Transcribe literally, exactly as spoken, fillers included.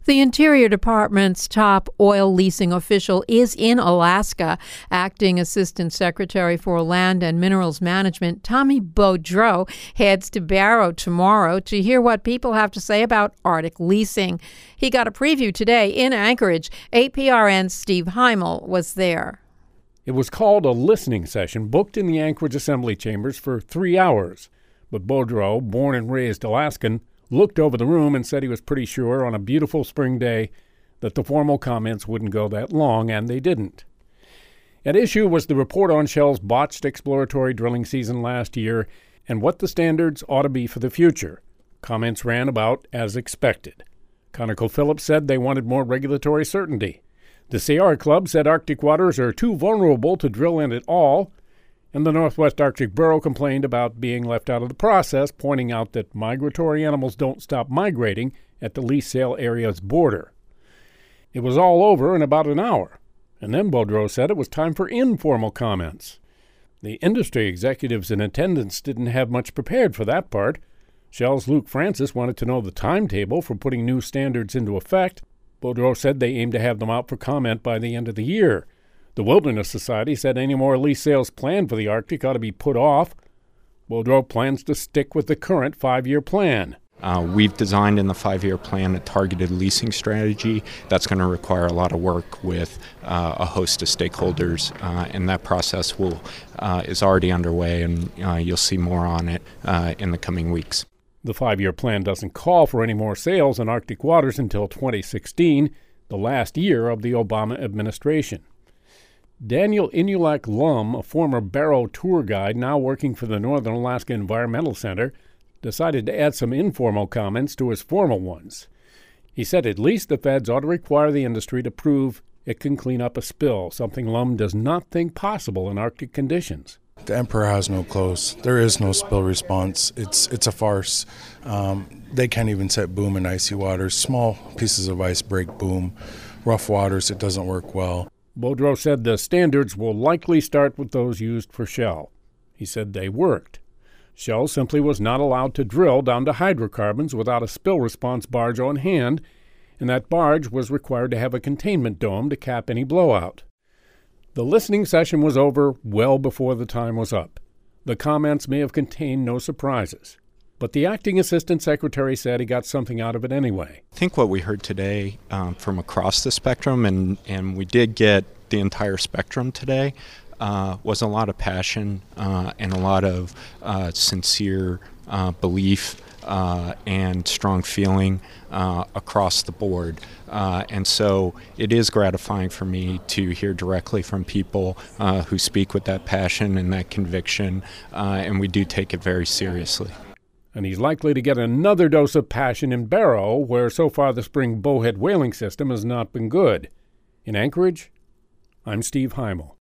The Interior Department's top oil leasing official is in Alaska. Acting Assistant Secretary for Land and Minerals Management Tommy Beaudreau heads to Barrow tomorrow to hear what people have to say about Arctic leasing. He got a preview today in Anchorage. A P R N's Steve Heimel was there. It was called a listening session booked in the Anchorage Assembly Chambers for three hours. But Beaudreau, born and raised Alaskan, looked over the room and said he was pretty sure on a beautiful spring day that the formal comments wouldn't go that long, and they didn't. At issue was the report on Shell's botched exploratory drilling season last year and what the standards ought to be for the future. Comments ran about as expected. ConocoPhillips said they wanted more regulatory certainty. The Sierra Club said Arctic waters are too vulnerable to drill in at all, and the Northwest Arctic Bureau complained about being left out of the process, pointing out that migratory animals don't stop migrating at the lease sale area's border. It was all over in about an hour, and then Beaudreau said it was time for informal comments. The industry executives in attendance didn't have much prepared for that part. Shell's Luke Francis wanted to know the timetable for putting new standards into effect. Beaudreau said they aimed to have them out for comment by the end of the year. The Wilderness Society said any more lease sales planned for the Arctic ought to be put off. Beaudreau plans to stick with the current five-year plan. Uh, we've designed in the five-year plan a targeted leasing strategy that's going to require a lot of work with uh, a host of stakeholders, uh, and that process will uh, is already underway, and uh, you'll see more on it uh, in the coming weeks. The five-year plan doesn't call for any more sales in Arctic waters until twenty sixteen, the last year of the Obama administration. Daniel Inulak Lum, a former Barrow tour guide now working for the Northern Alaska Environmental Center, decided to add some informal comments to his formal ones. He said at least the feds ought to require the industry to prove it can clean up a spill, something Lum does not think possible in Arctic conditions. The emperor has no clothes. There is no spill response. It's it's a farce. Um, they can't even set boom in icy waters. Small pieces of ice break boom. Rough waters, it doesn't work well. Beaudreau said the standards will likely start with those used for Shell. He said they worked. Shell simply was not allowed to drill down to hydrocarbons without a spill response barge on hand, and that barge was required to have a containment dome to cap any blowout. The listening session was over well before the time was up. The comments may have contained no surprises, but the acting assistant secretary said he got something out of it anyway. I think what we heard today um, from across the spectrum, and, and we did get the entire spectrum today, uh, was a lot of passion uh, and a lot of uh, sincere uh, belief uh, and strong feeling uh, across the board. Uh, and so it is gratifying for me to hear directly from people uh, who speak with that passion and that conviction, uh, and we do take it very seriously. And he's likely to get another dose of passion in Barrow, where so far the spring bowhead whaling system has not been good. In Anchorage, I'm Steve Heimel.